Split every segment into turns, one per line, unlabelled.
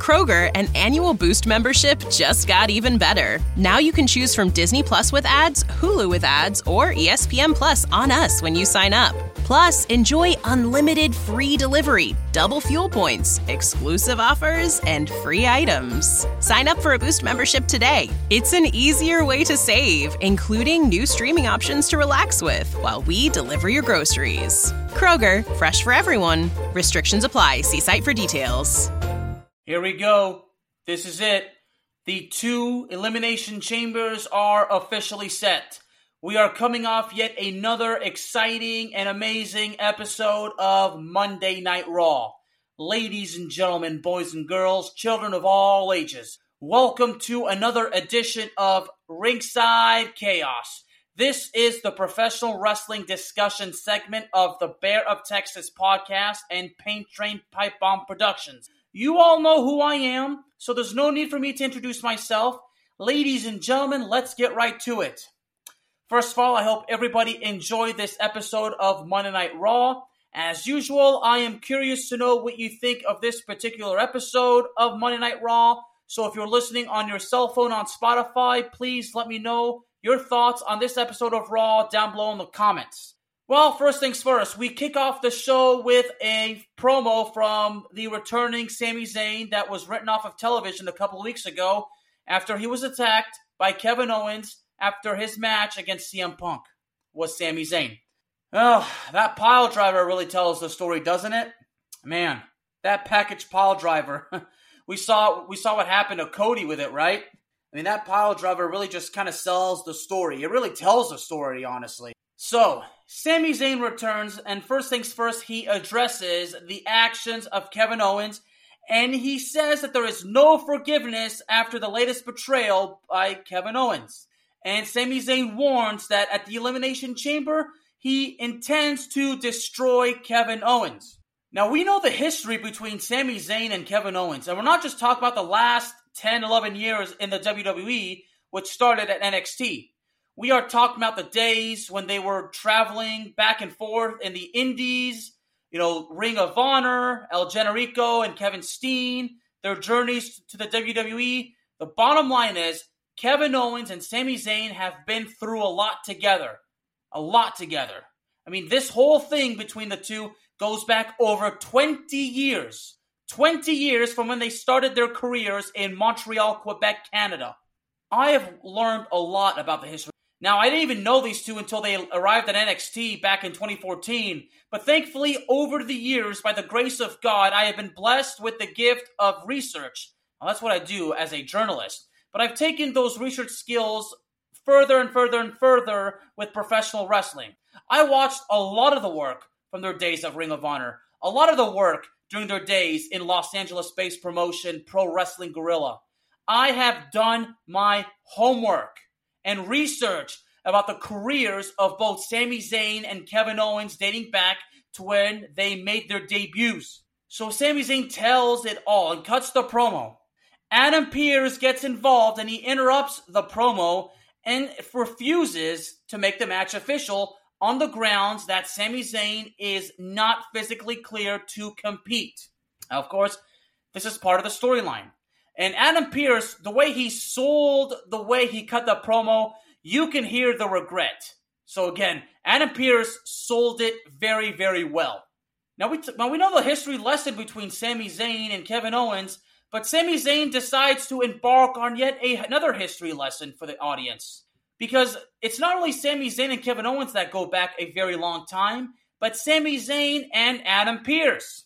Kroger, an annual Boost membership just got even better. Now you can choose from Disney Plus with ads, Hulu with ads, or ESPN Plus on us when you sign up. Plus, enjoy unlimited free delivery, double fuel points, exclusive offers, and free items. Sign up for a Boost membership today. It's an easier way to save, including new streaming options to relax with while we deliver your groceries. Kroger, fresh for everyone. Restrictions apply. See site for details.
Here we go. This is it. The 2 elimination chambers are officially set. We are coming off yet another exciting and amazing episode of Monday Night Raw. Ladies and gentlemen, boys and girls, children of all ages, welcome to another edition of Ringside Chaos. This is the professional wrestling discussion segment of the Bear of Texas podcast and Paint Train Pipe Bomb Productions. You all know who I am, so there's no need for me to introduce myself. Ladies and gentlemen, let's get right to it. First of all, I hope everybody enjoyed this episode of Monday Night Raw. As usual, I am curious to know what you think of this particular episode of Monday Night Raw. So if you're listening on your cell phone on Spotify, please let me know your thoughts on this episode of Raw down below in the comments. Well, first things first, we kick off the show with a promo from the returning Sami Zayn that was written off of television a couple of weeks ago after he was attacked by Kevin Owens after his match against CM Punk was Sami Zayn. Oh, that pile driver really tells the story, doesn't it? Man, that package pile driver. we saw what happened to Cody with it, right? I mean, that pile driver really just kind of sells the story. It really tells the story, honestly. So, Sami Zayn returns, and first things first, he addresses the actions of Kevin Owens, and he says that there is no forgiveness after the latest betrayal by Kevin Owens. And Sami Zayn warns that at the Elimination Chamber, he intends to destroy Kevin Owens. Now, we know the history between Sami Zayn and Kevin Owens, and we're not just talking about the last 10, 11 years in the WWE, which started at NXT. We are talking about the days when they were traveling back and forth in the Indies, Ring of Honor, El Generico and Kevin Steen, their journeys to the WWE. The bottom line is, Kevin Owens and Sami Zayn have been through a lot together. A lot together. I mean, this whole thing between the two goes back over 20 years. 20 years from when they started their careers in Montreal, Quebec, Canada. I have learned a lot about the history. Now, I didn't even know these two until they arrived at NXT back in 2014. But thankfully, over the years, by the grace of God, I have been blessed with the gift of research. Now, that's what I do as a journalist. But I've taken those research skills further and further and further with professional wrestling. I watched a lot of the work from their days of Ring of Honor. A lot of the work during their days in Los Angeles-based promotion Pro Wrestling Guerrilla. I have done my homework and research about the careers of both Sami Zayn and Kevin Owens dating back to when they made their debuts. So Sami Zayn tells it all and cuts the promo. Adam Pearce gets involved and he interrupts the promo and refuses to make the match official on the grounds that Sami Zayn is not physically clear to compete. Now, of course, this is part of the storyline. And Adam Pearce, the way he sold, the way he cut the promo, you can hear the regret. So again, Adam Pearce sold it very, very well. Now we know the history lesson between Sami Zayn and Kevin Owens, but Sami Zayn decides to embark on yet another history lesson for the audience. Because it's not only Sami Zayn and Kevin Owens that go back a very long time, but Sami Zayn and Adam Pearce.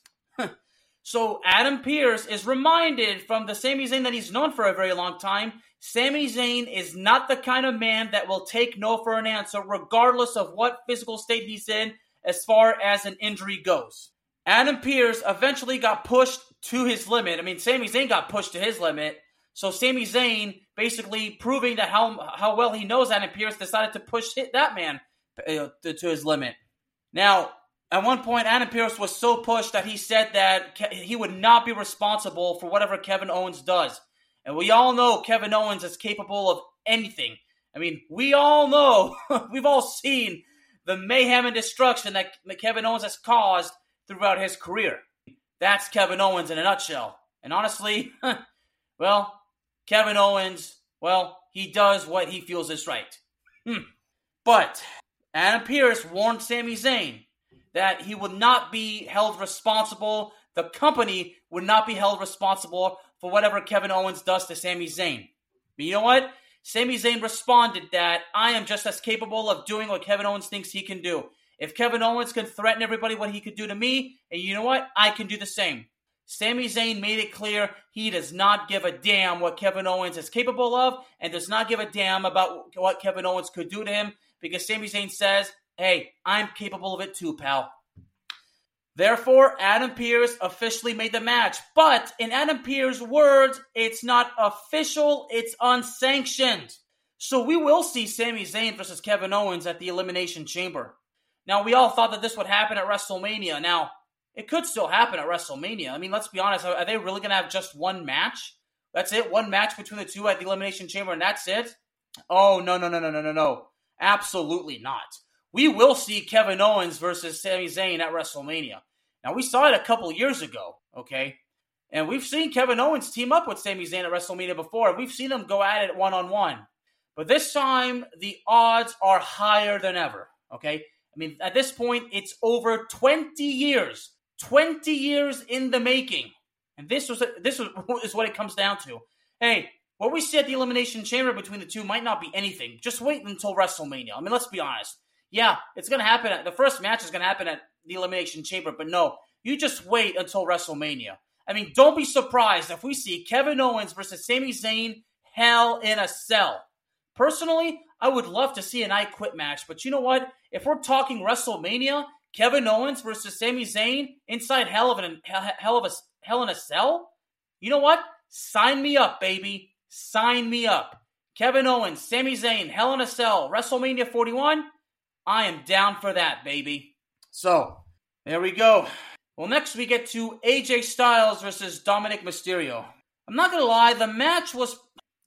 So Adam Pearce is reminded from the Sami Zayn that he's known for a very long time, Sami Zayn is not the kind of man that will take no for an answer regardless of what physical state he's in as far as an injury goes. Adam Pearce eventually got pushed to his limit. I mean, Sami Zayn got pushed to his limit. So Sami Zayn, basically proving that how well he knows Adam Pearce, decided to push that man to his limit. Now, at one point, Adam Pearce was so pushed that he said that he would not be responsible for whatever Kevin Owens does. And we all know Kevin Owens is capable of anything. I mean, we all know, we've all seen the mayhem and destruction that Kevin Owens has caused throughout his career. That's Kevin Owens in a nutshell. And honestly, well, Kevin Owens, well, he does what he feels is right. But Adam Pearce warned Sami Zayn that he would not be held responsible, the company would not be held responsible for whatever Kevin Owens does to Sami Zayn. But you know what? Sami Zayn responded that I am just as capable of doing what Kevin Owens thinks he can do. If Kevin Owens can threaten everybody what he could do to me, and you know what? I can do the same. Sami Zayn made it clear he does not give a damn what Kevin Owens is capable of and does not give a damn about what Kevin Owens could do to him because Sami Zayn says, hey, I'm capable of it too, pal. Therefore, Adam Pearce officially made the match. But in Adam Pearce's words, it's not official, it's unsanctioned. So we will see Sami Zayn versus Kevin Owens at the Elimination Chamber. Now, we all thought that this would happen at WrestleMania. Now, it could still happen at WrestleMania. I mean, let's be honest. Are they really going to have just one match? That's it? One match between the two at the Elimination Chamber and that's it? Oh, no. Absolutely not. We will see Kevin Owens versus Sami Zayn at WrestleMania. Now, we saw it a couple years ago, okay? And we've seen Kevin Owens team up with Sami Zayn at WrestleMania before. We've seen them go at it one-on-one. But this time, the odds are higher than ever, okay? I mean, at this point, it's over 20 years. 20 years in the making. And this is what it comes down to. Hey, what we see at the Elimination Chamber between the two might not be anything. Just wait until WrestleMania. I mean, let's be honest. Yeah, it's going to happen. The first match is going to happen at the Elimination Chamber, but no, you just wait until WrestleMania. I mean, don't be surprised if we see Kevin Owens versus Sami Zayn Hell in a Cell. Personally, I would love to see an I Quit match, but you know what? If we're talking WrestleMania, Kevin Owens versus Sami Zayn inside Hell in a Cell? You know what? Sign me up, baby. Sign me up. Kevin Owens, Sami Zayn, Hell in a Cell, WrestleMania 41? I am down for that, baby. So, there we go. Well, next we get to AJ Styles versus Dominic Mysterio. I'm not going to lie, the match was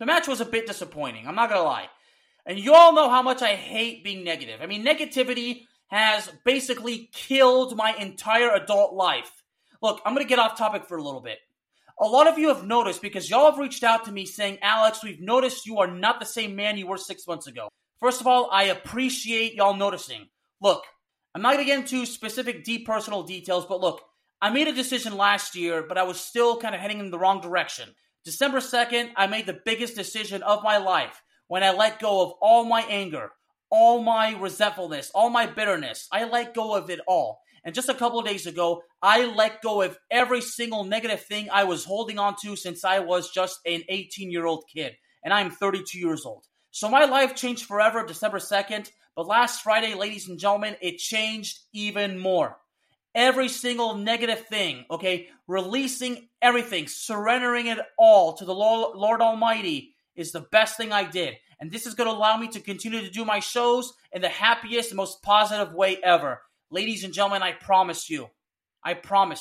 a bit disappointing. I'm not going to lie. And you all know how much I hate being negative. I mean, negativity has basically killed my entire adult life. Look, I'm going to get off topic for a little bit. A lot of you have noticed because y'all have reached out to me saying, Alex, we've noticed you are not the same man you were 6 months ago. First of all, I appreciate y'all noticing. Look, I'm not going to get into specific deep personal details, but look, I made a decision last year, but I was still kind of heading in the wrong direction. December 2nd, I made the biggest decision of my life when I let go of all my anger, all my resentfulness, all my bitterness. I let go of it all. And just a couple of days ago, I let go of every single negative thing I was holding on to since I was just an 18-year-old kid. And I'm 32 years old. So my life changed forever December 2nd. But last Friday, ladies and gentlemen, it changed even more. Every single negative thing, okay? Releasing everything, surrendering it all to the Lord Almighty is the best thing I did. And this is going to allow me to continue to do my shows in the happiest and most positive way ever. Ladies and gentlemen, I promise you, I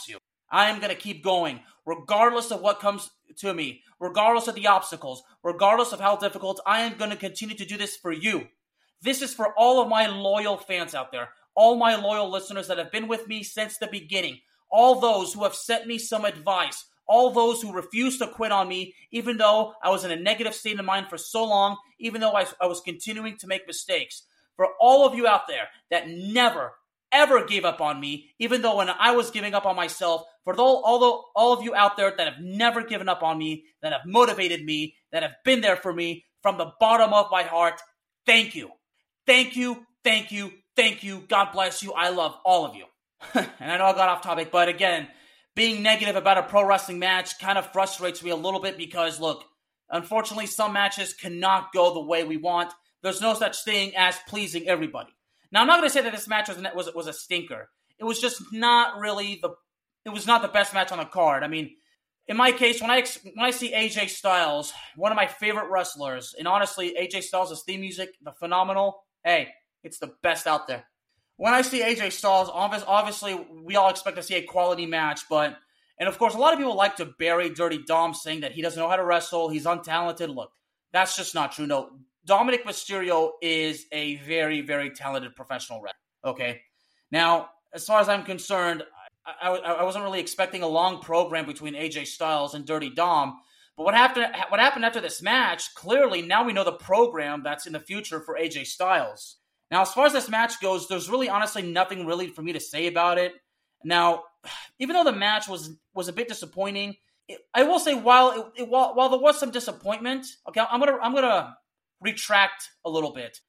am going to keep going, regardless of what comes to me, regardless of the obstacles, regardless of how difficult, I am going to continue to do this for you. This is for all of my loyal fans out there, all my loyal listeners that have been with me since the beginning, all those who have sent me some advice, all those who refuse to quit on me, even though I was in a negative state of mind for so long, even though I was continuing to make mistakes. For all of you out there that never, ever gave up on me, even though when I was giving up on myself, for all of you out there that have never given up on me, that have motivated me, that have been there for me from the bottom of my heart, thank you. Thank you, thank you, thank you. God bless you. I love all of you. And I know I got off topic, but again, being negative about a pro wrestling match kind of frustrates me a little bit because, look, unfortunately, some matches cannot go the way we want. There's no such thing as pleasing everybody. Now, I'm not going to say that this match was a stinker. It was just not really it was not the best match on the card. I mean, in my case, when I see AJ Styles, one of my favorite wrestlers, and honestly, AJ Styles' theme music, the phenomenal, hey, it's the best out there. When I see AJ Styles, obviously, we all expect to see a quality match, and of course, a lot of people like to bury Dirty Dom saying that he doesn't know how to wrestle, he's untalented. Look, that's just not true. No, Dominic Mysterio is a very, very talented professional wrestler, okay? Now, as far as I'm concerned, I wasn't really expecting a long program between AJ Styles and Dirty Dom. But what happened after this match, clearly now we know the program that's in the future for AJ Styles. Now, as far as this match goes, there's really honestly nothing really for me to say about it. Now, even though the match was a bit disappointing, I will say while there was some disappointment, okay, I'm gonna retract a little bit.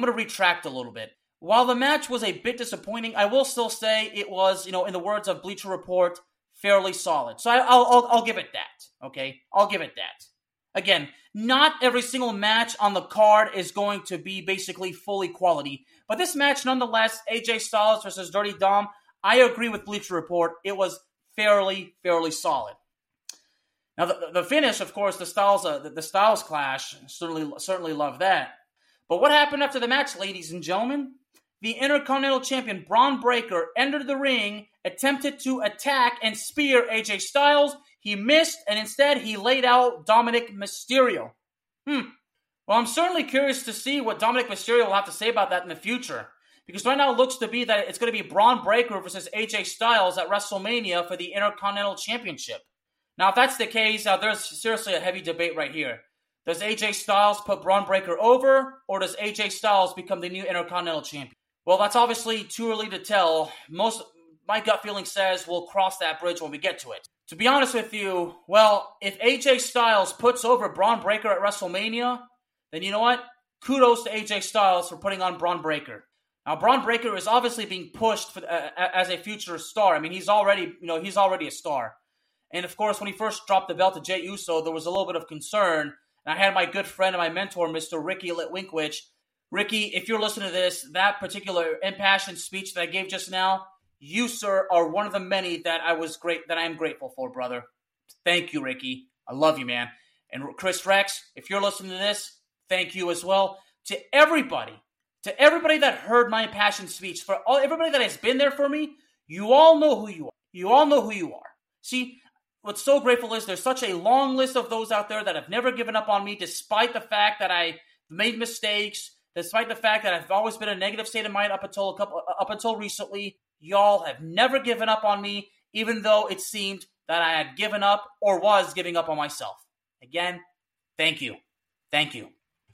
While the match was a bit disappointing, I will still say it was, in the words of Bleacher Report, fairly solid. So I'll give it that. Okay, I'll give it that. Again, not every single match on the card is going to be basically fully quality, but this match, nonetheless, AJ Styles versus Dirty Dom, I agree with Bleacher Report. It was fairly solid. Now, the finish, of course, the Styles clash, certainly love that. But what happened after the match, ladies and gentlemen? The Intercontinental Champion Bron Breakker entered the ring, attempted to attack and spear AJ Styles. He missed, and instead he laid out Dominic Mysterio. Well, I'm certainly curious to see what Dominic Mysterio will have to say about that in the future. Because right now it looks to be that it's going to be Bron Breakker versus AJ Styles at WrestleMania for the Intercontinental Championship. Now, if that's the case, there's seriously a heavy debate right here. Does AJ Styles put Bron Breakker over, or does AJ Styles become the new Intercontinental Champion? Well, that's obviously too early to tell. My gut feeling says we'll cross that bridge when we get to it. To be honest with you, well, if AJ Styles puts over Bron Breakker at WrestleMania, then you know what? Kudos to AJ Styles for putting on Bron Breakker. Now, Bron Breakker is obviously being pushed as a future star. I mean, he's already a star. And of course, when he first dropped the belt to Jey Uso, there was a little bit of concern. And I had my good friend and my mentor, Mr. Ricky Litwinkwich. Ricky, if you're listening to this, that particular impassioned speech that I gave just now, you, sir, are one of the many that I am grateful for, brother. Thank you, Ricky. I love you, man. And Chris Rex, if you're listening to this, thank you as well. To everybody that heard my impassioned speech, everybody that has been there for me, you all know who you are. You all know who you are. See, what's so grateful is there's such a long list of those out there that have never given up on me, despite the fact that I made mistakes, despite the fact that I've always been a negative state of mind up until recently. Y'all have never given up on me, even though it seemed that I had given up or was giving up on myself. Again, thank you. Thank you.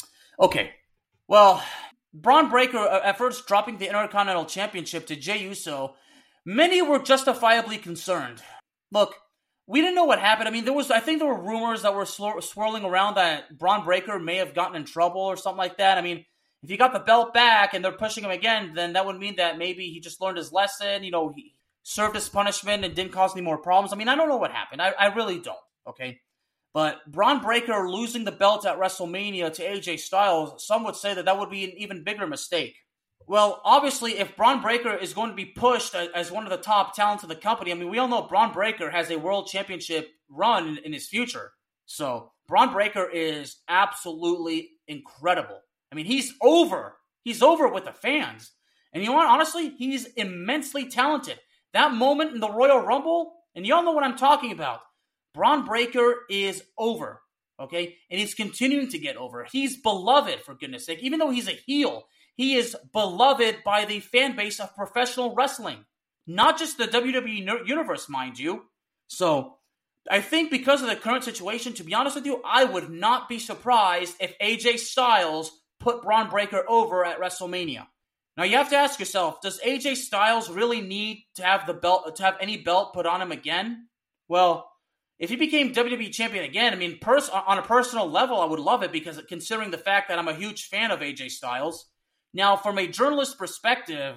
Okay, well, Bron Breakker at first dropping the Intercontinental Championship to Jey Uso, many were justifiably concerned. Look, we didn't know what happened. I mean, I think there were rumors that were swirling around that Bron Breakker may have gotten in trouble or something like that. I mean, if he got the belt back and they're pushing him again, then that would mean that maybe he just learned his lesson, he served his punishment and didn't cause any more problems. I mean, I don't know what happened. I really don't, okay? But Bron Breakker losing the belt at WrestleMania to AJ Styles, some would say that would be an even bigger mistake. Well, obviously, if Bron Breakker is going to be pushed as one of the top talents of the company, I mean, we all know Bron Breakker has a world championship run in his future. So, Bron Breakker is absolutely incredible. I mean, he's over. He's over with the fans. And you know what? Honestly, he's immensely talented. That moment in the Royal Rumble, and y'all know what I'm talking about. Bron Breakker is over, okay? And he's continuing to get over. He's beloved, for goodness sake. Even though he's a heel, he is beloved by the fan base of professional wrestling. Not just the WWE universe, mind you. So, I think because of the current situation, to be honest with you, I would not be surprised if AJ Styles put Bron Breakker over at WrestleMania. Now you have to ask yourself, does AJ Styles really need to have any belt put on him again? Well, if he became WWE champion again, I mean, on a personal level, I would love it because considering the fact that I'm a huge fan of AJ Styles. Now, from a journalist perspective,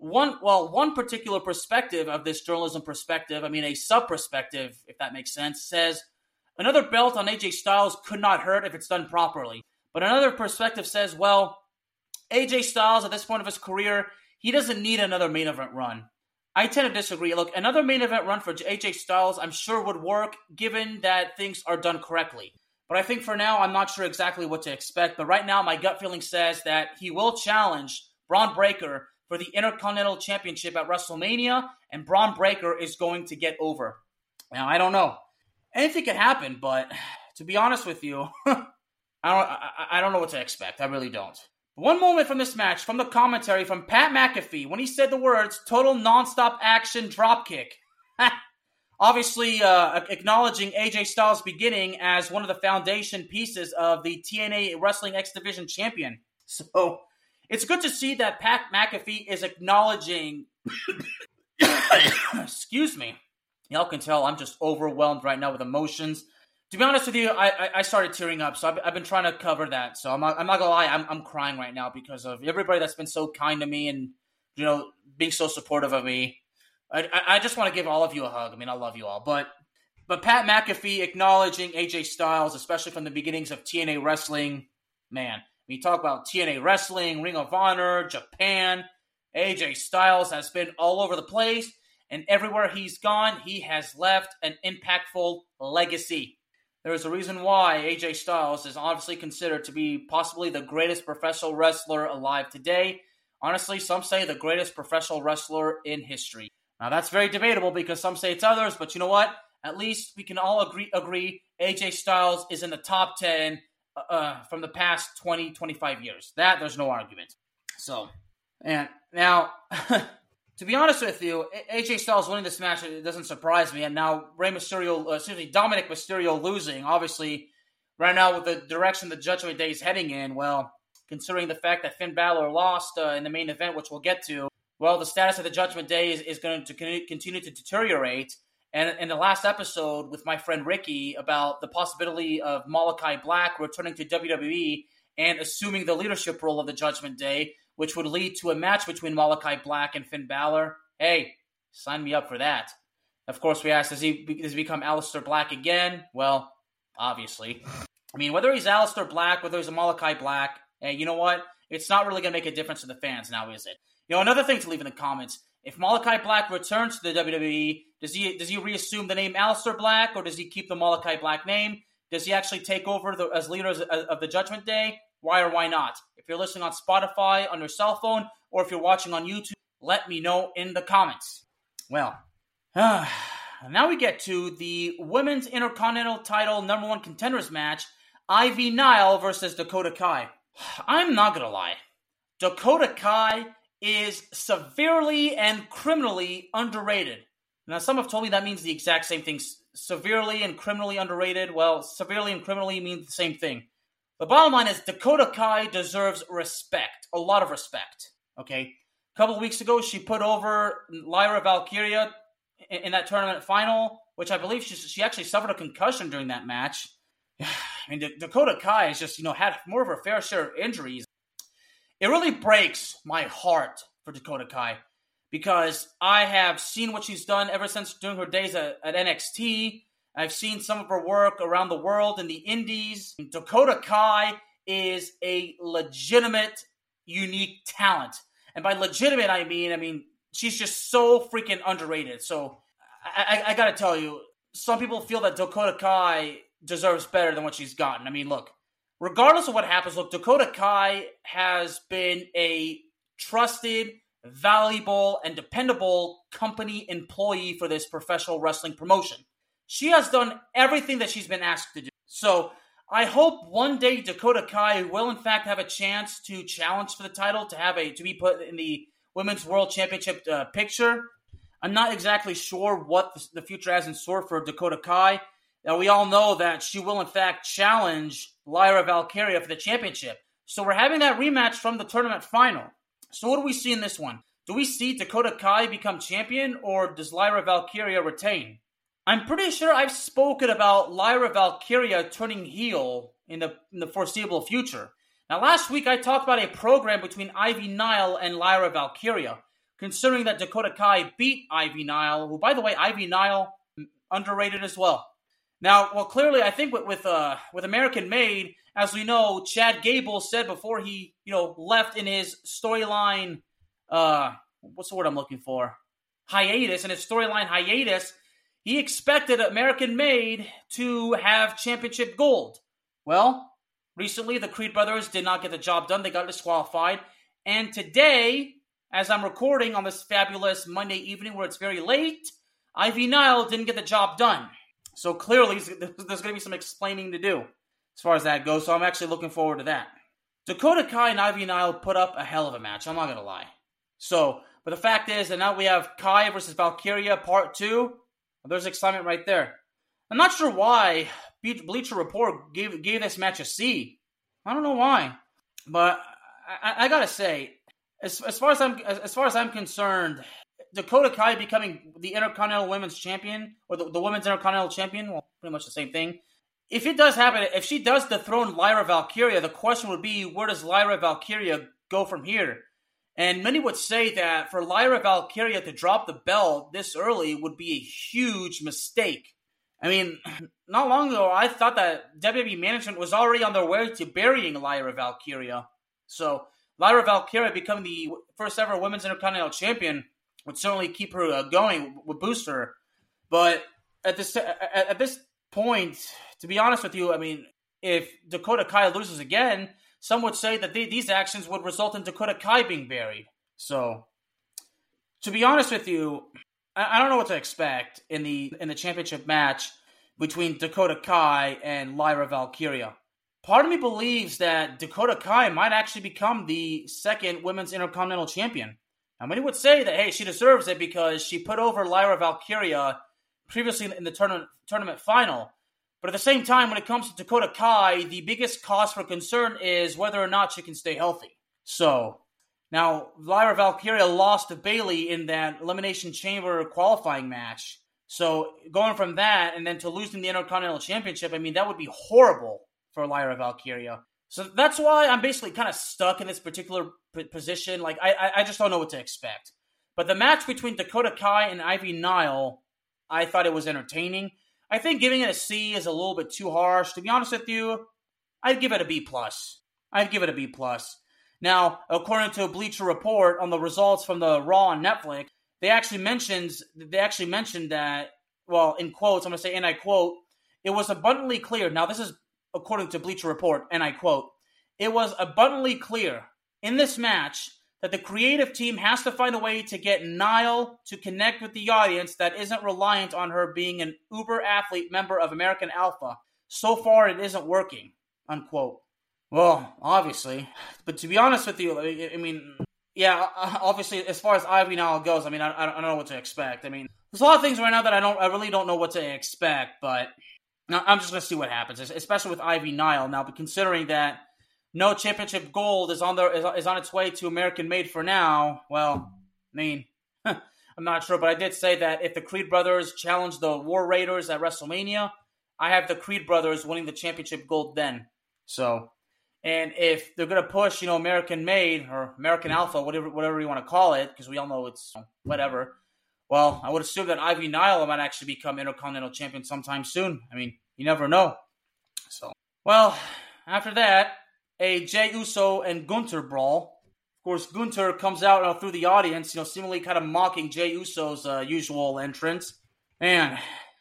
one particular perspective of this journalism perspective, I mean, a sub-perspective, if that makes sense, says another belt on AJ Styles could not hurt if it's done properly. But another perspective says, well, AJ Styles, at this point of his career, he doesn't need another main event run. I tend to disagree. Look, another main event run for AJ Styles, I'm sure would work, given that things are done correctly. But I think for now, I'm not sure exactly what to expect. But right now, my gut feeling says that he will challenge Bron Breakker for the Intercontinental Championship at WrestleMania, and Bron Breakker is going to get over. Now, I don't know. Anything could happen, but to be honest with you, I don't know what to expect. I really don't. One moment from this match, from the commentary from Pat McAfee, when he said the words, total nonstop action dropkick. Obviously, acknowledging AJ Styles' beginning as one of the foundation pieces of the TNA Wrestling X Division champion. So, it's good to see that Pat McAfee is acknowledging... Excuse me. Y'all can tell I'm just overwhelmed right now with emotions. To be honest with you, I started tearing up, so I've been trying to cover that. So I'm not gonna lie, I'm crying right now because of everybody that's been so kind to me and, being so supportive of me. I just want to give all of you a hug. I mean, I love you all. But Pat McAfee acknowledging AJ Styles, especially from the beginnings of TNA Wrestling, man. When you talk about TNA Wrestling, Ring of Honor, Japan, AJ Styles has been all over the place. And everywhere he's gone, he has left an impactful legacy. There is a reason why AJ Styles is obviously considered to be possibly the greatest professional wrestler alive today. Honestly, some say the greatest professional wrestler in history. Now, that's very debatable because some say it's others, but you know what? At least we can all agree AJ Styles is in the top 10 from the past 20, 25 years. That, there's no argument. So, and now, to be honest with you, AJ Styles winning this match, it doesn't surprise me. And now Dominic Mysterio losing, obviously, right now with the direction the Judgment Day is heading in, well, considering the fact that Finn Balor lost in the main event, which we'll get to, well, the status of the Judgment Day is going to continue to deteriorate. And in the last episode with my friend Ricky about the possibility of Malachi Black returning to WWE and assuming the leadership role of the Judgment Day, which would lead to a match between Malachi Black and Finn Balor, hey, sign me up for that. Of course, we asked, does he become Aleister Black again? Well, obviously. I mean, whether he's Aleister Black, whether he's a Malachi Black, hey, you know what? It's not really going to make a difference to the fans now, is it? Another thing to leave in the comments, if Malachi Black returns to the WWE, does he reassume the name Aleister Black, or does he keep the Malachi Black name? Does he actually take over as leader of the Judgment Day? Why or why not? If you're listening on Spotify, on your cell phone, or if you're watching on YouTube, let me know in the comments. Well, now we get to the Women's Intercontinental Title number 1 contenders match, Ivy Nile versus Dakota Kai. I'm not going to lie. Dakota Kai is severely and criminally underrated. Now, some have told me that means the exact same thing. Severely and criminally underrated. Well, severely and criminally mean the same thing. The bottom line is Dakota Kai deserves respect. A lot of respect. Okay? A couple of weeks ago, she put over Lyra Valkyria in that tournament final, which I believe she actually suffered a concussion during that match. I mean, Dakota Kai has just, had more of her fair share of injuries. It really breaks my heart for Dakota Kai because I have seen what she's done ever since during her days at NXT. I've seen some of her work around the world in the indies. Dakota Kai is a legitimate, unique talent. And by legitimate, I mean, she's just so freaking underrated. So I got to tell you, some people feel that Dakota Kai deserves better than what she's gotten. I mean, look, regardless of what happens, look, Dakota Kai has been a trusted, valuable, and dependable company employee for this professional wrestling promotion. She has done everything that she's been asked to do. So I hope one day Dakota Kai will in fact have a chance to challenge for the title, to be put in the Women's World Championship picture. I'm not exactly sure what the future has in store for Dakota Kai. Now, we all know that she will in fact challenge Lyra Valkyria for the championship. So we're having that rematch from the tournament final. So what do we see in this one? Do we see Dakota Kai become champion, or does Lyra Valkyria retain? I'm pretty sure I've spoken about Lyra Valkyria turning heel in the foreseeable future. Now, last week I talked about a program between Ivy Nile and Lyra Valkyria, considering that Dakota Kai beat Ivy Nile, who, by the way, Ivy Nile, underrated as well. Now, well, clearly, I think with American Made, as we know, Chad Gable said before he, left in his storyline, what's the word I'm looking for? Hiatus. In his storyline hiatus, he expected American Made to have championship gold. Well, recently, the Creed brothers did not get the job done. They got disqualified. And today, as I'm recording on this fabulous Monday evening where it's very late, Ivy Nile didn't get the job done. So clearly, there's going to be some explaining to do as far as that goes. So I'm actually looking forward to that. Dakota Kai and Ivy Nile put up a hell of a match. I'm not going to lie. So, but the fact is that now we have Kai versus Valkyria Part 2. there's excitement right there. I'm not sure why Bleacher Report gave this match a C. I don't know why, but I gotta say, as far as I'm concerned, Dakota Kai becoming the Intercontinental Women's Champion or the Women's Intercontinental Champion, well, pretty much the same thing. If it does happen, if she does dethrone Lyra Valkyria, the question would be, where does Lyra Valkyria go from here? And many would say that for Lyra Valkyria to drop the belt this early would be a huge mistake. I mean, not long ago, I thought that WWE management was already on their way to burying Lyra Valkyria. So, Lyra Valkyria becoming the first ever Women's Intercontinental Champion would certainly keep her going, would boost her. But at this point, to be honest with you, I mean, if Dakota Kai loses again, some would say that these actions would result in Dakota Kai being buried. So, to be honest with you, I don't know what to expect in the championship match between Dakota Kai and Lyra Valkyria. Part of me believes that Dakota Kai might actually become the second Women's Intercontinental Champion. Now, many would say that, hey, she deserves it because she put over Lyra Valkyria previously in the tournament final. But at the same time, when it comes to Dakota Kai, the biggest cause for concern is whether or not she can stay healthy. So, now, Lyra Valkyria lost to Bayley in that Elimination Chamber qualifying match. So, going from that and then to losing the Intercontinental Championship, I mean, that would be horrible for Lyra Valkyria. So, that's why I'm basically kind of stuck in this particular position. Like, I just don't know what to expect. But the match between Dakota Kai and Ivy Nile, I thought it was entertaining. I think giving it a C is a little bit too harsh. To be honest with you, I'd give it a B+. Now, according to Bleacher Report on the results from the Raw on Netflix, they actually mentioned that, well, in quotes, I'm going to say, and I quote, it was abundantly clear. Now, this is according to Bleacher Report, and I quote, it was abundantly clear in this match that the creative team has to find a way to get Nile to connect with the audience that isn't reliant on her being an uber athlete member of American Alpha. So far, it isn't working, unquote. Well, obviously. But to be honest with you, I mean, yeah, obviously, as far as Ivy Nile goes, I mean, I don't know what to expect. I mean, there's a lot of things right now that I really don't know what to expect, but I'm just going to see what happens, especially with Ivy Nile. Now, but considering that no championship gold is on its way to American Made for now, well, I mean, I'm not sure, but I did say that if the Creed brothers challenge the War Raiders at WrestleMania, I have the Creed brothers winning the championship gold then. So, and if they're going to push, American Made or American Alpha, whatever you want to call it, because we all know it's whatever, well, I would assume that Ivy Nile might actually become Intercontinental Champion sometime soon. I mean, you never know. So, well, after that, a Jey Uso and Gunther brawl. Of course, Gunther comes out through the audience, seemingly kind of mocking Jey Uso's usual entrance. And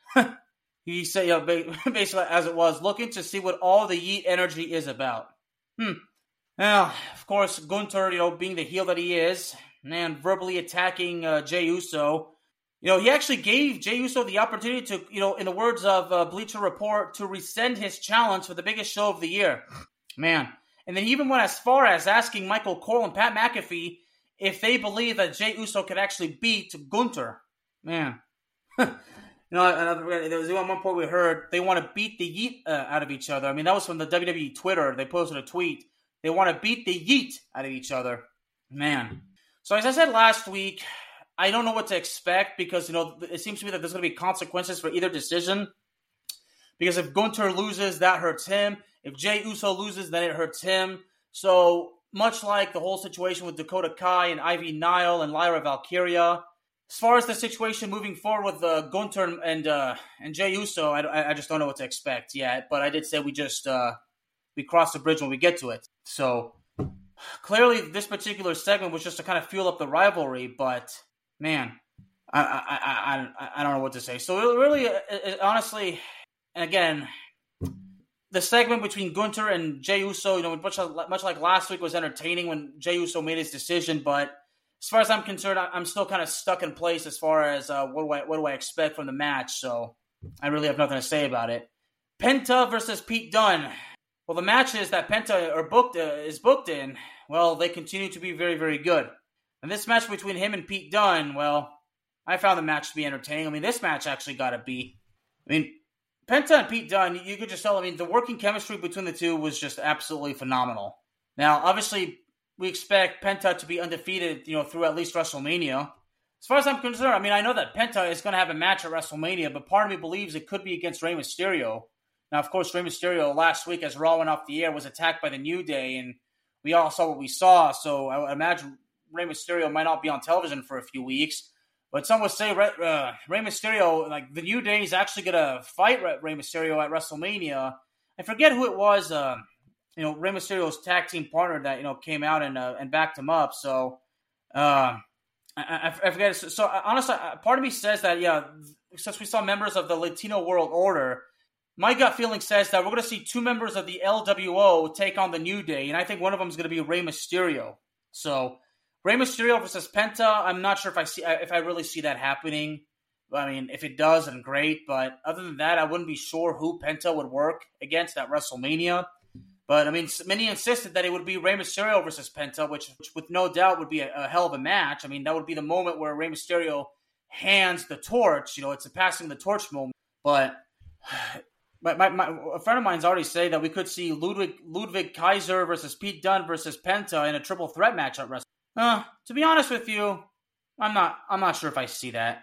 he said, basically as it was, looking to see what all the Yeet energy is about. Now, of course, Gunther, being the heel that he is, and verbally attacking Jey Uso. He actually gave Jey Uso the opportunity to, in the words of Bleacher Report, to rescind his challenge for the biggest show of the year. Man. And then he even went as far as asking Michael Cole and Pat McAfee if they believe that Jey Uso could actually beat Gunther. Man. There was one point we heard they want to beat the Yeet out of each other. I mean, that was from the WWE Twitter. They posted a tweet. They want to beat the Yeet out of each other. Man. So as I said last week, I don't know what to expect because, it seems to me that there's going to be consequences for either decision. Because if Gunther loses, that hurts him. If Jey Uso loses, then it hurts him. So, much like the whole situation with Dakota Kai and Ivy Nile and Lyra Valkyria, as far as the situation moving forward with Gunther and Jey Uso, I just don't know what to expect yet. But I did say we cross the bridge when we get to it. So, clearly this particular segment was just to kind of fuel up the rivalry, but, man, I don't know what to say. So, really, honestly, and again, the segment between Gunther and Jey Uso, much like last week, was entertaining when Jey Uso made his decision. But as far as I'm concerned, I'm still kind of stuck in place as far as what do I expect from the match. So I really have nothing to say about it. Penta versus Pete Dunne. Well, the matches that Penta is booked in, well, they continue to be very, very good. And this match between him and Pete Dunne, well, I found the match to be entertaining. I mean, this match actually got a B. I mean, Penta and Pete Dunne, you could just tell, I mean, the working chemistry between the two was just absolutely phenomenal. Now, obviously, we expect Penta to be undefeated, through at least WrestleMania. As far as I'm concerned, I mean, I know that Penta is going to have a match at WrestleMania, but part of me believes it could be against Rey Mysterio. Now, of course, Rey Mysterio last week, as Raw went off the air, was attacked by the New Day, and we all saw what we saw, so I would imagine Rey Mysterio might not be on television for a few weeks. But some would say Rey Mysterio, like the New Day, is actually going to fight Rey Mysterio at WrestleMania. I forget who it was, Rey Mysterio's tag team partner that, came out and backed him up. So, I forget. So, honestly, part of me says that, since we saw members of the Latino World Order, my gut feeling says that we're going to see two members of the LWO take on the New Day, and I think one of them is going to be Rey Mysterio. So, Rey Mysterio versus Penta, I'm not sure if I really see that happening. I mean, if it does, then great. But other than that, I wouldn't be sure who Penta would work against at WrestleMania. But, I mean, many insisted that it would be Rey Mysterio versus Penta, which with no doubt would be a hell of a match. I mean, that would be the moment where Rey Mysterio hands the torch. It's a passing the torch moment. But a friend of mine's already said that we could see Ludwig Kaiser versus Pete Dunne versus Penta in a triple threat match at WrestleMania. To be honest with you, I'm not sure if I see that.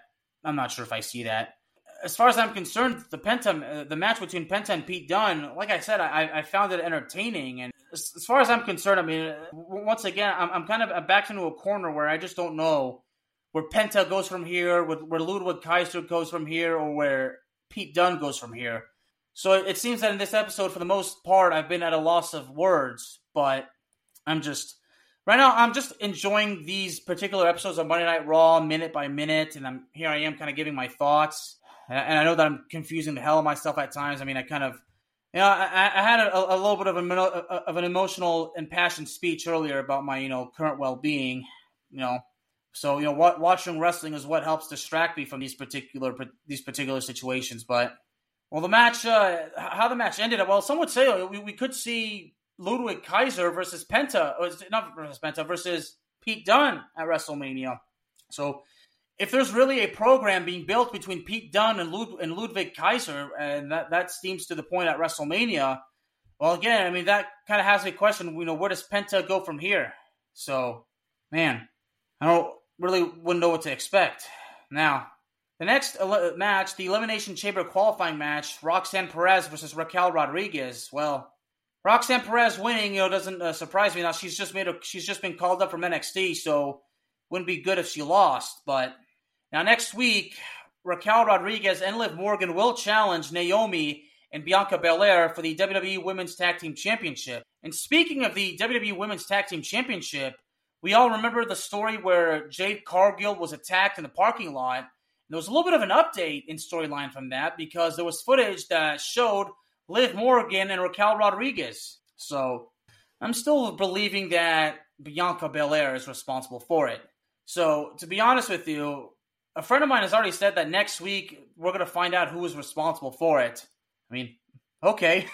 As far as I'm concerned, the match between Penta and Pete Dunne, like I said, I found it entertaining. And as far as I'm concerned, I mean, once again, I'm back into a corner where I just don't know where Penta goes from here, where Ludwig Kaiser goes from here, or where Pete Dunne goes from here. So it seems that in this episode, for the most part, I've been at a loss of words. But right now, I'm just enjoying these particular episodes of Monday Night Raw minute by minute, and I am kind of giving my thoughts. And I know that I'm confusing the hell out of myself at times. I mean, I kind of, I had a little bit of an emotional, impassioned speech earlier about my, current well-being, So, watching wrestling is what helps distract me from these particular situations. But, well, the match, how the match ended, well, some would say we could see Ludwig Kaiser versus versus Pete Dunne at WrestleMania. So, if there's really a program being built between Pete Dunne and Ludwig Kaiser, and that seems to the point at WrestleMania, well, again, I mean, that kind of has me question, where does Penta go from here? So, man, I wouldn't know what to expect. Now, the next match, the Elimination Chamber qualifying match, Roxanne Perez versus Raquel Rodriguez. Well, Roxanne Perez winning, doesn't surprise me. Now, she's just been called up from NXT, so wouldn't be good if she lost. But now next week, Raquel Rodriguez and Liv Morgan will challenge Naomi and Bianca Belair for the WWE Women's Tag Team Championship. And speaking of the WWE Women's Tag Team Championship, we all remember the story where Jade Cargill was attacked in the parking lot. And there was a little bit of an update in storyline from that because there was footage that showed Liv Morgan and Raquel Rodriguez. So I'm still believing that Bianca Belair is responsible for it. So to be honest with you, a friend of mine has already said that next week we're going to find out who is responsible for it. I mean, okay.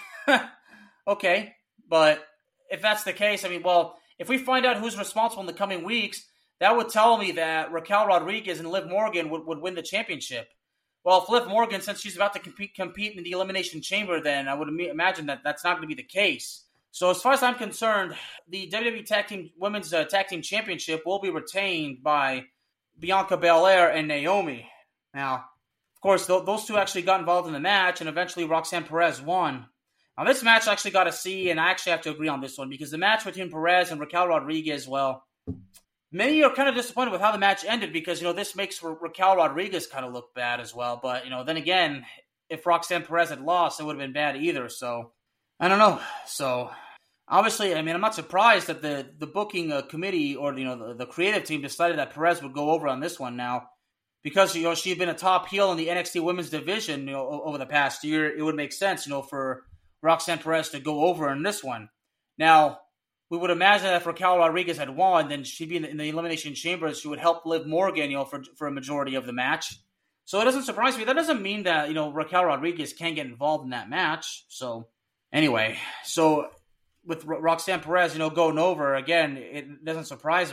Okay. But if that's the case, I mean, well, if we find out who's responsible in the coming weeks, that would tell me that Raquel Rodriguez and Liv Morgan would win the championship. Well, if Liv Morgan, since she's about to compete in the Elimination Chamber, then I would imagine that that's not going to be the case. So as far as I'm concerned, the WWE Women's Tag Team Championship will be retained by Bianca Belair and Naomi. Now, of course, those two actually got involved in the match, and eventually Roxanne Perez won. Now, this match actually got a C, and I actually have to agree on this one, because the match between Perez and Raquel Rodriguez, well, many are kind of disappointed with how the match ended, because, this makes Raquel Rodriguez kind of look bad as well. But, then again, if Roxanne Perez had lost, it would have been bad either. So, I don't know. So, obviously, I mean, I'm not surprised that the booking committee or, the creative team decided that Perez would go over on this one now. Because, she had been a top heel in the NXT women's division, over the past year. It would make sense, for Roxanne Perez to go over in this one. Now, we would imagine that if Raquel Rodriguez had won, then she'd be in the Elimination Chamber. She would help Liv Morgan, for a majority of the match. So it doesn't surprise me. That doesn't mean that, Raquel Rodriguez can't get involved in that match. So, anyway. So, with Roxanne Perez, going over, again, it doesn't surprise me.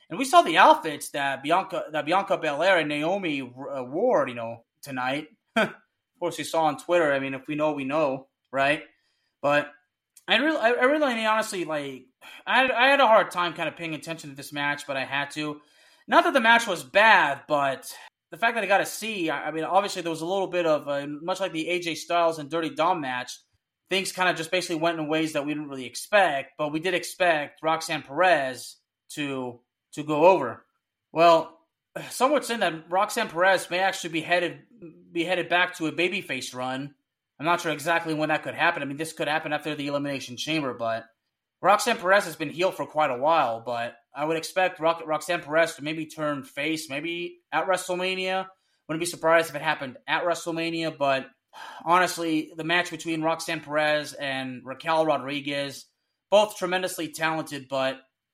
And we saw the outfits that Bianca Belair and Naomi wore, tonight. Of course, you saw on Twitter. I mean, if we know, we know, right? But I really honestly, like, I had a hard time kind of paying attention to this match, but I had to. Not that the match was bad, but the fact that I got to see, I mean, obviously there was a little bit of, much like the AJ Styles and Dirty Dom match, things kind of just basically went in ways that we didn't really expect, but we did expect Roxanne Perez to go over. Well, some would say that Roxanne Perez may actually be headed back to a babyface run. I'm not sure exactly when that could happen. I mean, this could happen after the Elimination Chamber, but Roxanne Perez has been heel for quite a while, but I would expect Roxanne Perez to maybe turn face, maybe at WrestleMania. Wouldn't be surprised if it happened at WrestleMania, but honestly, the match between Roxanne Perez and Raquel Rodriguez, both tremendously talented, but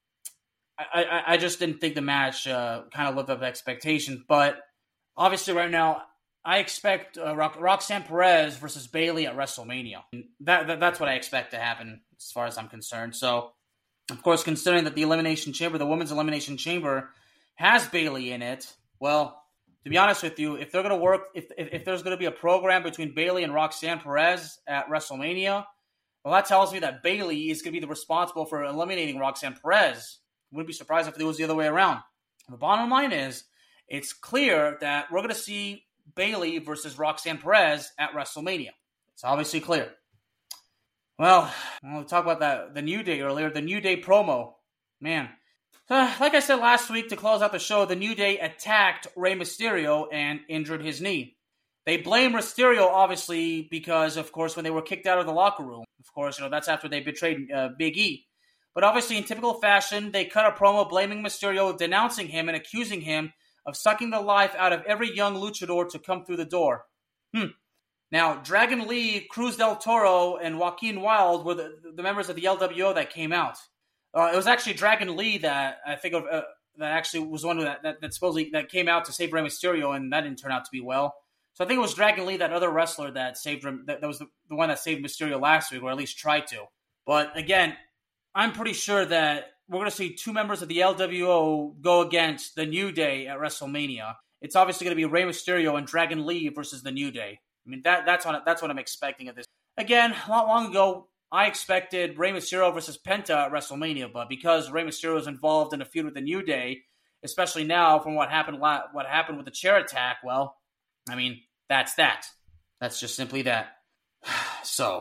I just didn't think the match kind of lived up to expectations. But obviously right now, I expect Roxanne Perez versus Bayley at WrestleMania. That's what I expect to happen as far as I'm concerned. So, of course, considering that the Elimination Chamber, the Women's Elimination Chamber, has Bayley in it, well, to be honest with you, if they're going to work, if there's going to be a program between Bayley and Roxanne Perez at WrestleMania, well, that tells me that Bayley is going to be the responsible for eliminating Roxanne Perez. Wouldn't be surprised if it was the other way around. The bottom line is, it's clear that we're going to see Bayley versus Roxanne Perez at WrestleMania. It's obviously clear. Well, we'll talk about the New Day earlier. The New Day promo. Man. Like I said last week to close out the show, the New Day attacked Rey Mysterio and injured his knee. They blame Mysterio, obviously, because, of course, when they were kicked out of the locker room, of course, that's after they betrayed Big E. But obviously, in typical fashion, they cut a promo blaming Mysterio, denouncing him and accusing him of sucking the life out of every young luchador to come through the door. Now, Dragon Lee, Cruz del Toro, and Joaquin Wilde were the members of the LWO that came out. It was actually Dragon Lee that I think of that actually was one that supposedly that came out to save Rey Mysterio, and that didn't turn out to be well. So I think it was Dragon Lee, that other wrestler that saved him. That was the one that saved Mysterio last week, or at least tried to. But again, I'm pretty sure that we're going to see two members of the LWO go against the New Day at WrestleMania. It's obviously going to be Rey Mysterio and Dragon Lee versus the New Day. I mean, that's what I'm expecting of this. Again, not long ago, I expected Rey Mysterio versus Penta at WrestleMania, but because Rey Mysterio is involved in a feud with the New Day, especially now from what happened with the chair attack, well, I mean, that's that. That's just simply that. So,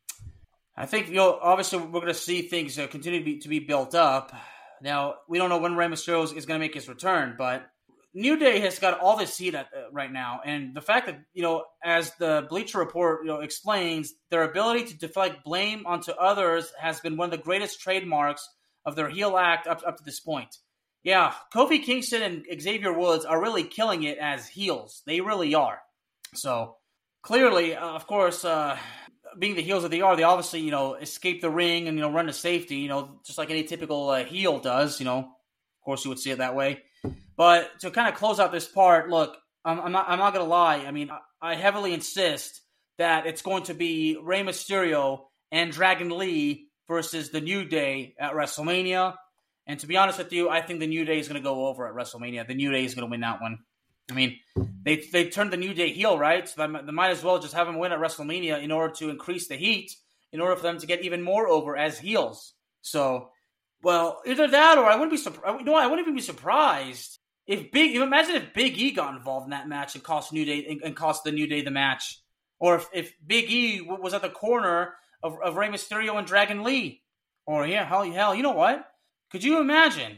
I think obviously we're going to see things continue to be built up. Now, we don't know when Rey Mysterio is going to make his return, but New Day has got all this heat right now, and the fact that, as the Bleacher Report explains, their ability to deflect blame onto others has been one of the greatest trademarks of their heel act up to this point. Yeah, Kofi Kingston and Xavier Woods are really killing it as heels. They really are. So, clearly, of course, being the heels that they are, they obviously, escape the ring and, run to safety, just like any typical heel does, Of course, you would see it that way. But to kind of close out this part, look, I'm not going to lie. I mean, I heavily insist that it's going to be Rey Mysterio and Dragon Lee versus the New Day at WrestleMania. And to be honest with you, I think the New Day is going to go over at WrestleMania. The New Day is going to win that one. I mean, they turned the New Day heel, right? So they might as well just have them win at WrestleMania in order to increase the heat, in order for them to get even more over as heels. So, well, either that or I wouldn't even be surprised imagine if Big E got involved in that match and cost the New Day the match, or if Big E was at the corner of Rey Mysterio and Dragon Lee, or hell, you know what? Could you imagine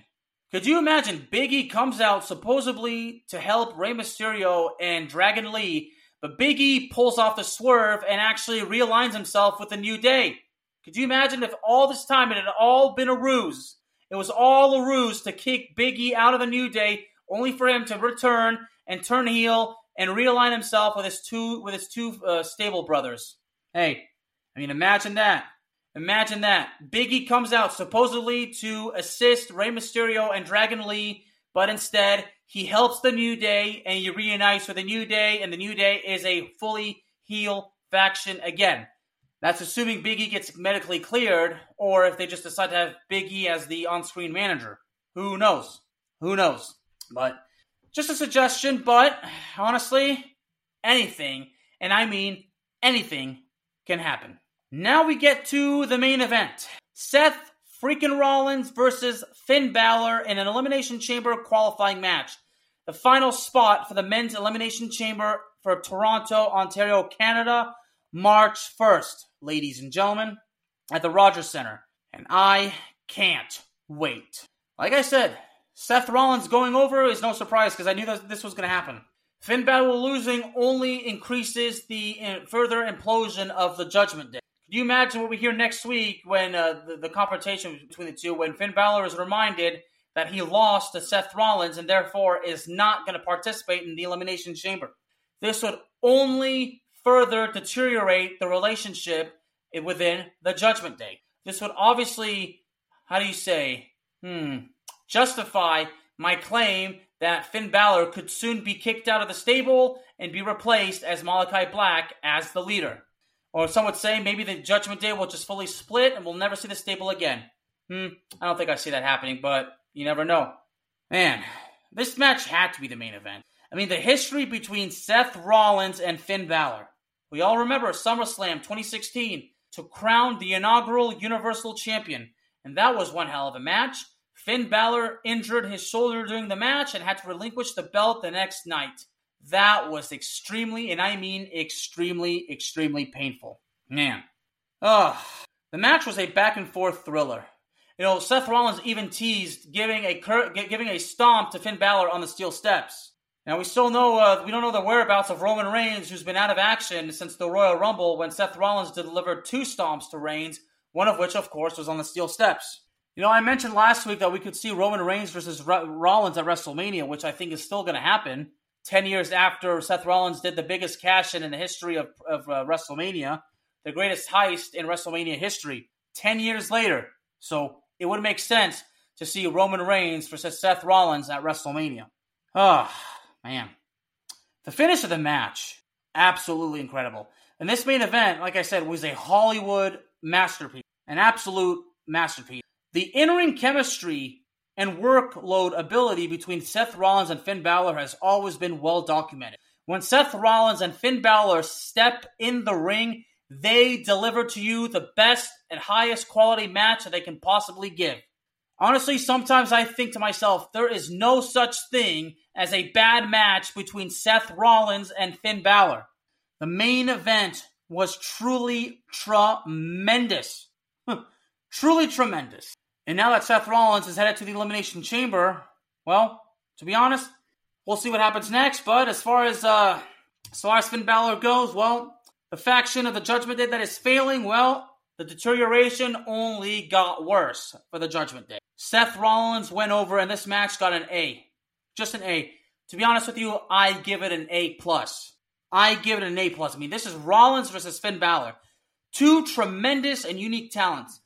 Big E comes out supposedly to help Rey Mysterio and Dragon Lee, but Big E pulls off the swerve and actually realigns himself with the New Day? Could you imagine if all this time it had all been a ruse? It was all a ruse to kick Big E out of the New Day, only for him to return and turn heel and realign himself with his two stable brothers. Hey, I mean, imagine that. Imagine that. Big E comes out supposedly to assist Rey Mysterio and Dragon Lee, but instead he helps the New Day and he reunites with the New Day, and the New Day is a fully heel faction again. That's assuming Big E gets medically cleared, or if they just decide to have Big E as the on-screen manager. Who knows? Who knows? But just a suggestion, but honestly, anything, and I mean anything, can happen. Now we get to the main event. Seth freaking Rollins versus Finn Balor in an Elimination Chamber qualifying match. The final spot for the men's Elimination Chamber for Toronto, Ontario, Canada, March 1st, ladies and gentlemen, at the Rogers Centre. And I can't wait. Like I said, Seth Rollins going over is no surprise because I knew that this was going to happen. Finn Balor losing only increases the further implosion of the Judgment Day. Could you imagine what we hear next week when the confrontation between the two, when Finn Balor is reminded that he lost to Seth Rollins and therefore is not going to participate in the Elimination Chamber? This would only further deteriorate the relationship within the Judgment Day. This would obviously, justify my claim that Finn Balor could soon be kicked out of the stable and be replaced as Malachi Black as the leader. Or some would say maybe the Judgment Day will just fully split and we'll never see the stable again. I don't think I see that happening, but you never know. Man, this match had to be the main event. I mean, the history between Seth Rollins and Finn Balor. We all remember SummerSlam 2016 to crown the inaugural Universal Champion. And that was one hell of a match. Finn Balor injured his shoulder during the match and had to relinquish the belt the next night. That was extremely, and I mean extremely, extremely painful. Man. The match was a back-and-forth thriller. Seth Rollins even teased giving a stomp to Finn Balor on the steel steps. Now, we don't know the whereabouts of Roman Reigns, who's been out of action since the Royal Rumble when Seth Rollins delivered 2 stomps to Reigns, one of which, of course, was on the steel steps. I mentioned last week that we could see Roman Reigns versus Rollins at WrestleMania, which I think is still going to happen. 10 years after Seth Rollins did the biggest cash-in the history of WrestleMania, the greatest heist in WrestleMania history. 10 years later. So it would make sense to see Roman Reigns versus Seth Rollins at WrestleMania. Man. The finish of the match, absolutely incredible. And this main event, like I said, was a Hollywood masterpiece. An absolute masterpiece. The in-ring chemistry and workload ability between Seth Rollins and Finn Balor has always been well documented. When Seth Rollins and Finn Balor step in the ring, they deliver to you the best and highest quality match that they can possibly give. Honestly, sometimes I think to myself, there is no such thing as a bad match between Seth Rollins and Finn Balor. The main event was truly tremendous. Truly tremendous. And now that Seth Rollins is headed to the Elimination Chamber, well, to be honest, we'll see what happens next. But as far as Finn Balor goes, well, the faction of the Judgment Day that is failing, well, the deterioration only got worse for the Judgment Day. Seth Rollins went over, and this match got an A. Just an A. To be honest with you, I give it an A+. I give it an A+. I mean, this is Rollins versus Finn Balor. 2 tremendous and unique talents.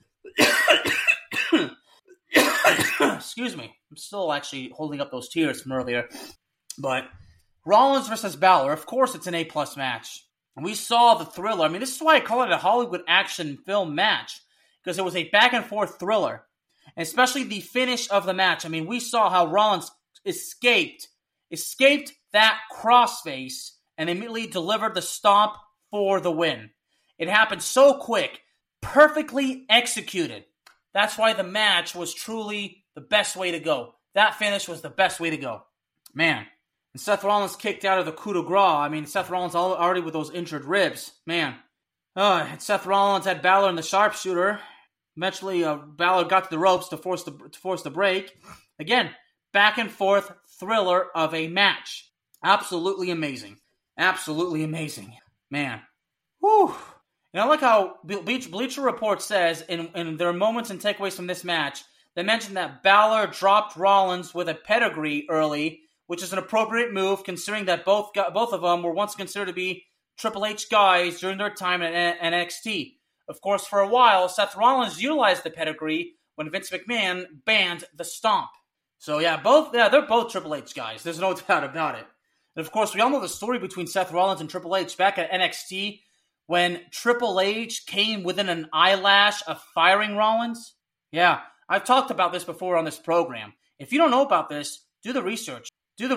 Excuse me. I'm still actually holding up those tears from earlier. But Rollins versus Balor, of course it's an A+ match. And we saw the thriller. I mean, this is why I call it a Hollywood action film match. Because it was a back-and-forth thriller. And especially the finish of the match. I mean, we saw how Rollins escaped that crossface and immediately delivered the stomp for the win. It happened so quick. Perfectly executed. That's why the match was truly the best way to go. That finish was the best way to go. Man. And Seth Rollins kicked out of the coup de grace. I mean, Seth Rollins already with those injured ribs. Man. And Seth Rollins had Balor in the sharpshooter. Eventually, Balor got to the ropes to force the break. Again, back and forth thriller of a match. Absolutely amazing. Absolutely amazing. Man. Whew. I like how Bleacher Report says in their moments and takeaways from this match, they mentioned that Balor dropped Rollins with a pedigree early, which is an appropriate move considering that both of them were once considered to be Triple H guys during their time at NXT. Of course, for a while, Seth Rollins utilized the pedigree when Vince McMahon banned the stomp. So they're both Triple H guys. There's no doubt about it. And of course, we all know the story between Seth Rollins and Triple H back at NXT when Triple H came within an eyelash of firing Rollins. Yeah, I've talked about this before on this program. If you don't know about this, Do the research.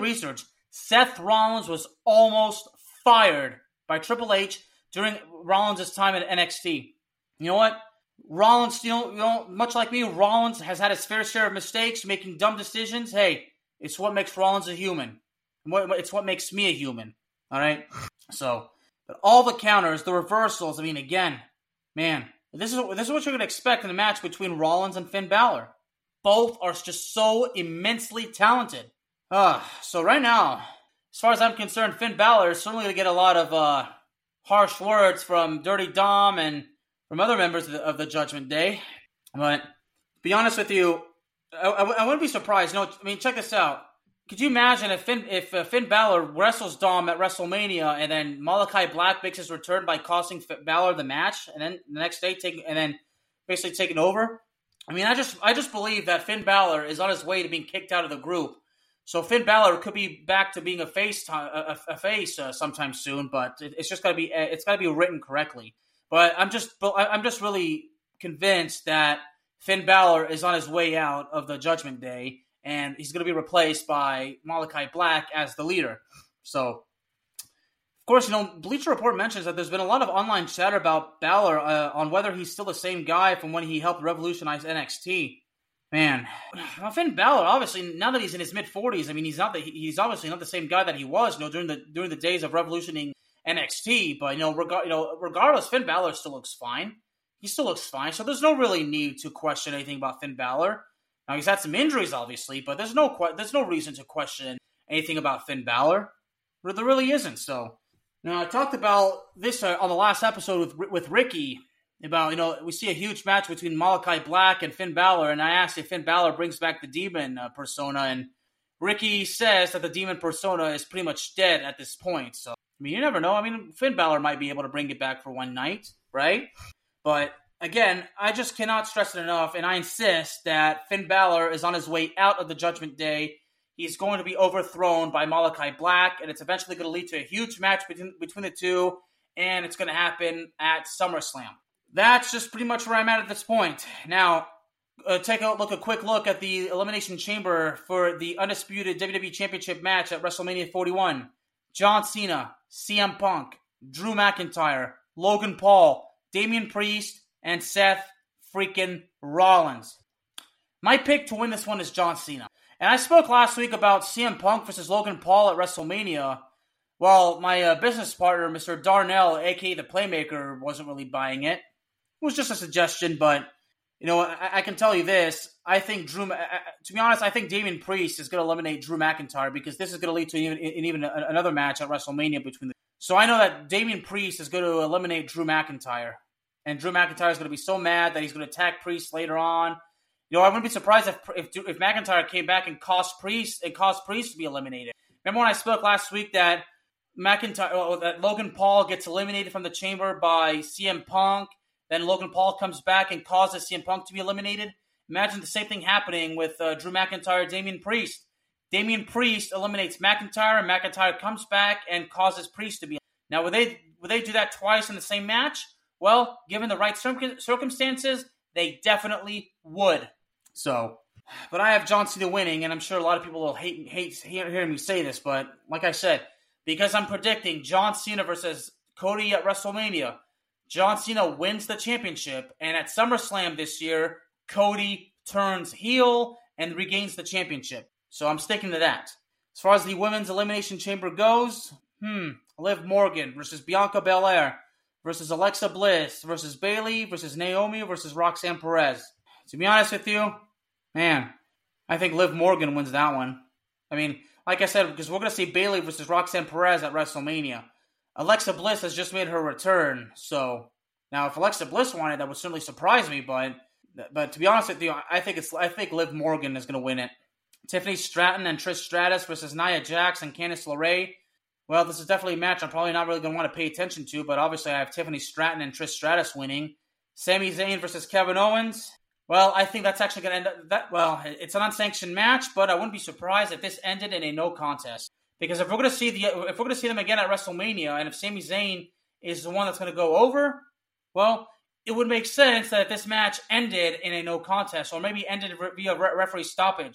Seth Rollins was almost fired by Triple H during Rollins' time at NXT. You know what? Rollins, much like me, Rollins has had his fair share of mistakes, making dumb decisions. Hey, it's what makes Rollins a human. It's what makes me a human. All right? So, but all the counters, the reversals, I mean, again, man, this is what you're going to expect in a match between Rollins and Finn Balor. Both are just so immensely talented. So right now, as far as I'm concerned, Finn Balor is certainly going to get a lot of harsh words from Dirty Dom and from other members of the Judgment Day. But to be honest with you, I wouldn't be surprised. No, I mean, check this out. Could you imagine if Finn Balor wrestles Dom at WrestleMania and then Malachi Black makes his return by costing Balor the match, and then the next day basically taking over? I mean, I just believe that Finn Balor is on his way to being kicked out of the group. So Finn Balor could be back to being a face sometime soon, but it's just got to be written correctly. But I'm just really convinced that Finn Balor is on his way out of the Judgment Day, and he's going to be replaced by Malachi Black as the leader. So, of course, Bleacher Report mentions that there's been a lot of online chatter about Balor on whether he's still the same guy from when he helped revolutionize NXT. Man, Finn Balor, obviously, now that he's in his mid-40s, I mean, he's obviously not the same guy that he was, during the days of revolutioning NXT. But regardless, Finn Balor still looks fine. He still looks fine, so there's no really need to question anything about Finn Balor. Now, he's had some injuries, obviously, but there's no reason to question anything about Finn Balor. There really isn't. So, now I talked about this on the last episode with Ricky about, we see a huge match between Malachi Black and Finn Balor, and I asked if Finn Balor brings back the Demon persona, and Ricky says that the Demon persona is pretty much dead at this point. So, I mean, you never know. I mean, Finn Balor might be able to bring it back for one night, right? But again, I just cannot stress it enough, and I insist that Finn Balor is on his way out of the Judgment Day. He's going to be overthrown by Malachi Black, and it's eventually going to lead to a huge match between the two, and it's going to happen at SummerSlam. That's just pretty much where I'm at this point. Now, take a quick look at the Elimination Chamber for the undisputed WWE Championship match at WrestleMania 41. John Cena, CM Punk, Drew McIntyre, Logan Paul, Damian Priest, and Seth freaking Rollins. My pick to win this one is John Cena. And I spoke last week about CM Punk versus Logan Paul at WrestleMania. Well, my business partner, Mr. Darnell, a.k.a. The Playmaker, wasn't really buying it. It was just a suggestion, but, I can tell you this. I think to be honest, I think Damian Priest is going to eliminate Drew McIntyre because this is going to lead to even another match at WrestleMania between them. So I know that Damian Priest is going to eliminate Drew McIntyre. And Drew McIntyre is going to be so mad that he's going to attack Priest later on. I wouldn't be surprised if McIntyre came back and caused Priest to be eliminated. Remember when I spoke last week that that Logan Paul gets eliminated from the chamber by CM Punk, then Logan Paul comes back and causes CM Punk to be eliminated? Imagine the same thing happening with Drew McIntyre, Damian Priest. Damian Priest eliminates McIntyre, and McIntyre comes back and causes Priest to be eliminated. Now, would they do that twice in the same match? Well, given the right circumstances, they definitely would. So, but I have John Cena winning, and I'm sure a lot of people will hate hearing me say this, but like I said, because I'm predicting John Cena versus Cody at WrestleMania, John Cena wins the championship, and at SummerSlam this year, Cody turns heel and regains the championship. So I'm sticking to that. As far as the Women's Elimination Chamber goes, Liv Morgan versus Bianca Belair versus Alexa Bliss versus Bayley versus Naomi versus Roxanne Perez. To be honest with you, man, I think Liv Morgan wins that one. I mean, like I said, because we're going to see Bayley versus Roxanne Perez at WrestleMania. Alexa Bliss has just made her return, so now if Alexa Bliss won it, that would certainly surprise me, but to be honest with you, I think Liv Morgan is going to win it. Tiffany Stratton and Trish Stratus versus Nia Jax and Candice LeRae. Well, this is definitely a match I'm probably not really going to want to pay attention to, but obviously I have Tiffany Stratton and Trish Stratus winning. Sami Zayn versus Kevin Owens. Well, I think that's actually going to end up it's an unsanctioned match, but I wouldn't be surprised if this ended in a no contest. Because if we're going to see them again at WrestleMania, and if Sami Zayn is the one that's going to go over, well, it would make sense that this match ended in a no contest, or maybe ended via referee stoppage.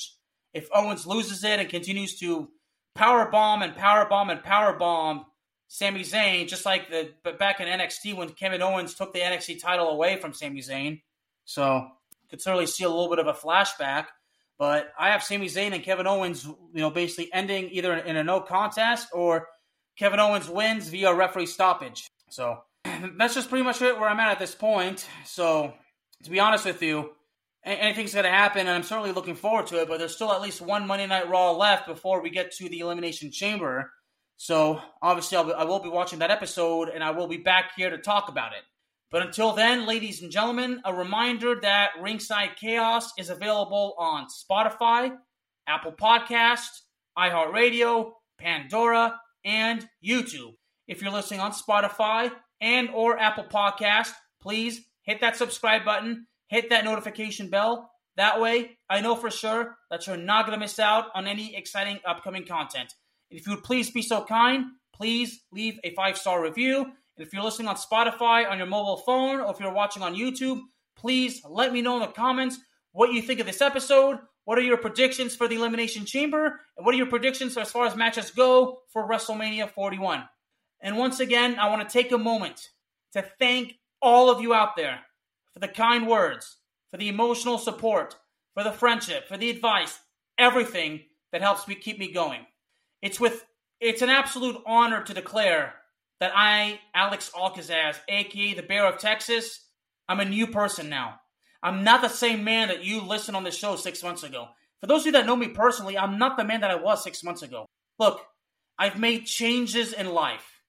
if Owens loses it and continues to powerbomb and powerbomb and powerbomb Sami Zayn, just like back in NXT when Kevin Owens took the NXT title away from Sami Zayn. So could certainly see a little bit of a flashback. But I have Sami Zayn and Kevin Owens, basically ending either in a no contest or Kevin Owens wins via referee stoppage. So that's just pretty much it where I'm at this point. So to be honest with you, anything's going to happen, and I'm certainly looking forward to it, but there's still at least one Monday Night Raw left before we get to the Elimination Chamber. So obviously I will be watching that episode, and I will be back here to talk about it. But until then, ladies and gentlemen, a reminder that Ringside Chaos is available on Spotify, Apple Podcasts, iHeartRadio, Pandora, and YouTube. If you're listening on Spotify and or Apple Podcasts, please hit that subscribe button, hit that notification bell. That way, I know for sure that you're not going to miss out on any exciting upcoming content. If you would please be so kind, please leave a 5-star review. And if you're listening on Spotify on your mobile phone, or if you're watching on YouTube, please let me know in the comments what you think of this episode. What are your predictions for the Elimination Chamber? And what are your predictions as far as matches go for WrestleMania 41? And once again, I want to take a moment to thank all of you out there for the kind words, for the emotional support, for the friendship, for the advice, everything that helps me keep me going. It's an absolute honor to declare that I, Alex Alcazar, a.k.a. the Bear of Texas, I'm a new person now. I'm not the same man that you listened on the show 6 months ago. For those of you that know me personally, I'm not the man that I was 6 months ago. Look, I've made changes in life.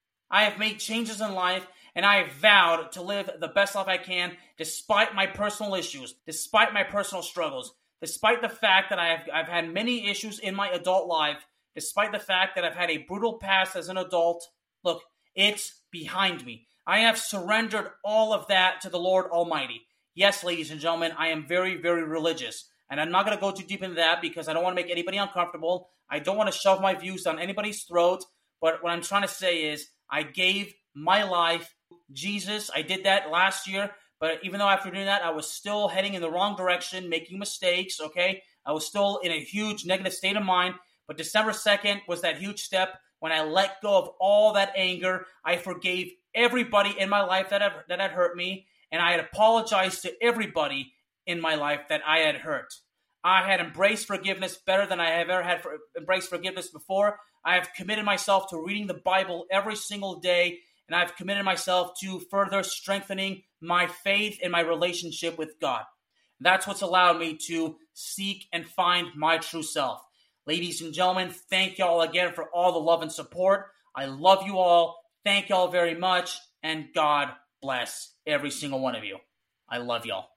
And I have vowed to live the best life I can despite my personal issues, despite my personal struggles, despite the fact that I've had many issues in my adult life, despite the fact that I've had a brutal past as an adult. Look, it's behind me. I have surrendered all of that to the Lord Almighty. Yes, ladies and gentlemen, I am very, very religious. And I'm not going to go too deep into that because I don't want to make anybody uncomfortable. I don't want to shove my views down anybody's throat. But what I'm trying to say is I gave my life Jesus. I did that last year. But even though after doing that, I was still heading in the wrong direction, making mistakes, okay? I was still in a huge negative state of mind. But December 2nd was that huge step when I let go of all that anger. I forgave everybody in my life that had hurt me. And I had apologized to everybody in my life that I had hurt. I had embraced forgiveness better than I have ever had embraced forgiveness before. I have committed myself to reading the Bible every single day. And I've committed myself to further strengthening my faith and my relationship with God. That's what's allowed me to seek and find my true self. Ladies and gentlemen, thank y'all again for all the love and support. I love you all. Thank y'all very much. And God bless every single one of you. I love y'all.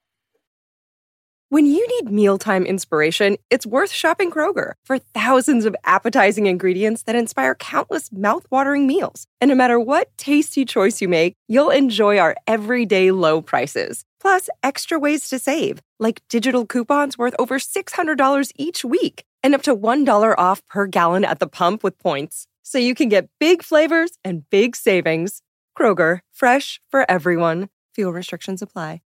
When you need mealtime inspiration, it's worth shopping Kroger for thousands of appetizing ingredients that inspire countless mouthwatering meals. And no matter what tasty choice you make, you'll enjoy our everyday low prices. Plus, extra ways to save, like digital coupons worth over $600 each week and up to $1 off per gallon at the pump with points. So you can get big flavors and big savings. Kroger, fresh for everyone. Fuel restrictions apply.